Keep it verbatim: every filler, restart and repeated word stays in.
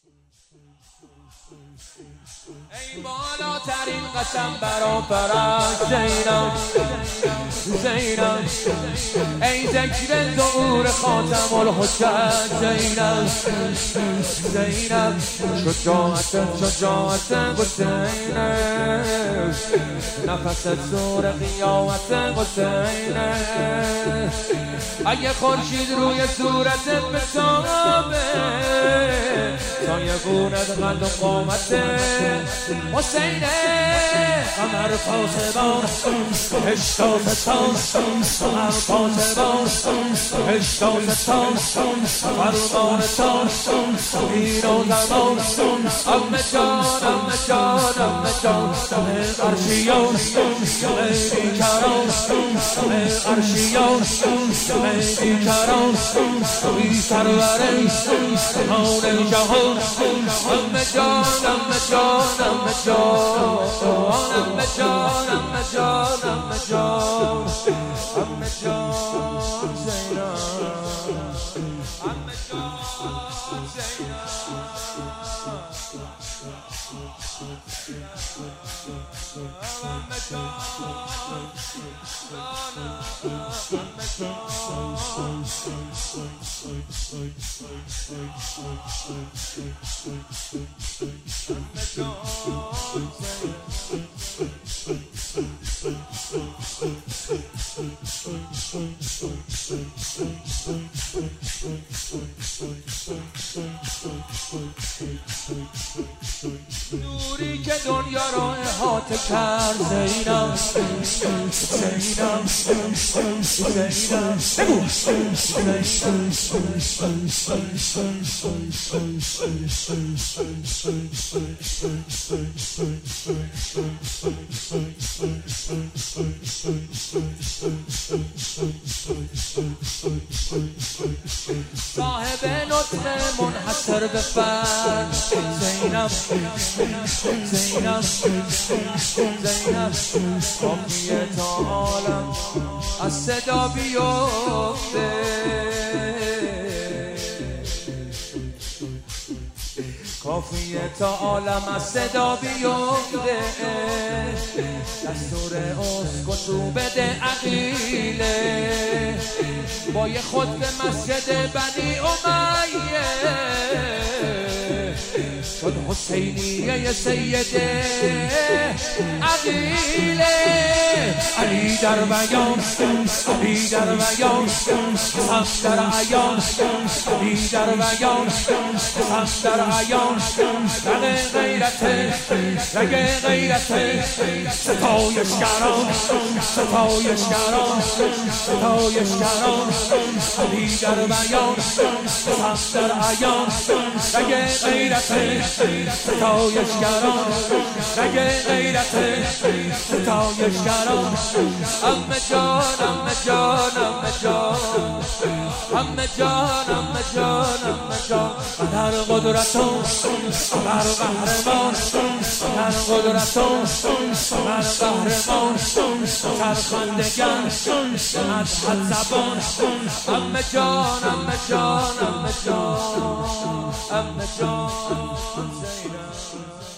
ای بالاترین قسم برا فرج زینب زینب، ای ذکر ظهور خاتم الحجت زینب زینب، شجاعت شجاعت حسین، نفس زور قیامت حسین، اگه خورشید روی صورتت بتابه سایه گونت قد و قامت حسین، قمر پاسبان هشتاد تان، قمر پاسبان هشتاد تان، فرمان تان این و زمان، امه جان امه جان امه جان، عرشیان خیلی کران، عرشیان خیلی کران، توی سرور جهان جهان، امه جان امه جان امه جان، امه جان امه جان امه جان، امه جان زینب، امه جان زینب، امه نوری که دنیا را احاطه کرد زینب زینب زینب، بگو صاحب نطق منحصر به فرد زینب زینب زینب، کافیه تا عالم از صدا بیفته، کافیه تا عالم از صدا بیفته، دستور اسکتو بده عقیله، با یه خود به مسجد بنی امیه شد حسینیه سیده عقیله، علی در بیان علی در بیان حق در عیان، علی در بیان حق در عیان، رگ غیرت رگ غیرت، ستایشگران ستایشگران ستایشگران، علی در بیان حق در عیان، رگ غیرت ستایشگران، رگ غیرت ستایشگران، امه جان امه جان امه جان، امه جان امه جان امه جان، در قدرتون بر قهرمان، در قدرتون بر قهرمان، سرخندگان از حد زبان، امه جان امه جان امه جان، امه جان زینب.